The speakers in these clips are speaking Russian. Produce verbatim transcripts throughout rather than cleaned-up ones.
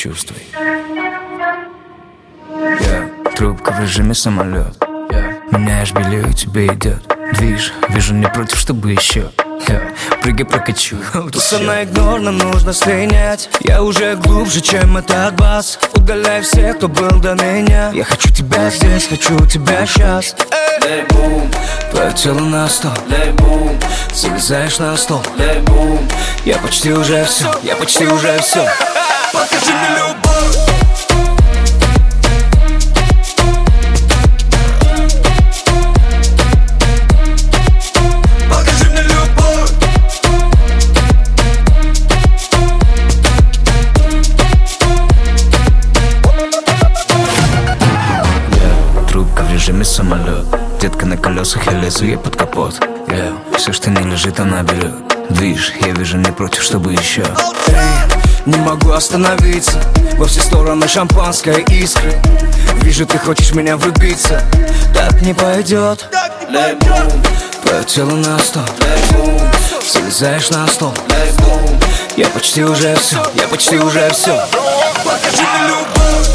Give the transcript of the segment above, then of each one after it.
почувствуй. Я трубка в режиме самолет. Меняешь белье, и тебе идет движ. Вижу, не против, чтобы еще. Прыгай, прокачу. Туса на игнор, нам нужно слинять. Я уже глубже, чем этот бас. Удаляй всех, кто был до меня. Я хочу тебя здесь, хочу тебя сейчас. Эй, бум, твое тело на стол. эй, бум, залезаешь на стол. эй, бум. Я почти уже все, я почти уже все. Покажи мне любовь. Покажи мне любовь. Yeah. Трубка в режиме самолет. Детка на колесах, я лезу ей под капот. Yeah. Все, что не лежит, она берет. Движ, я вижу, не против, чтобы еще. Эй, не могу остановиться. Во все стороны шампанское искры. Вижу, ты хочешь меня влюбиться. Так не пойдет. Эй, бум, твое тело на стол. эй, бум, залезаешь на стол. эй, бум. Я почти уже все, я почти уже все. Покажи мне любовь.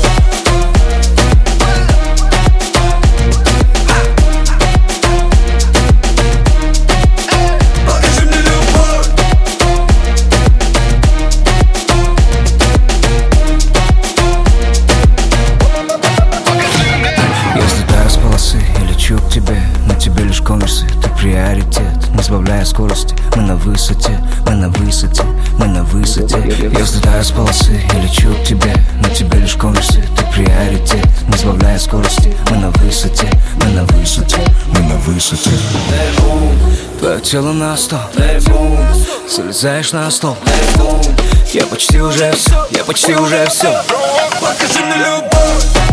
Покажи мне любовь. Я взлетаю с полосы и лечу к тебе. На тебе лишь конверсы, ты приоритет. Не сбавляя скорости, мы на высоте. Мы на высоте, мы на высоте. Я взлетаю с полосы и лечу к тебе. На тебе лишь конверсы, ты приоритет. Не сбавляя скорости, мы на высоте. Мы на высоте, мы на высоте. Эй, бум, твое тело на стол. эй, бум, залезаешь на стол. эй, бум. Я почти уже все, я почти уже все. Покажи мне любовь.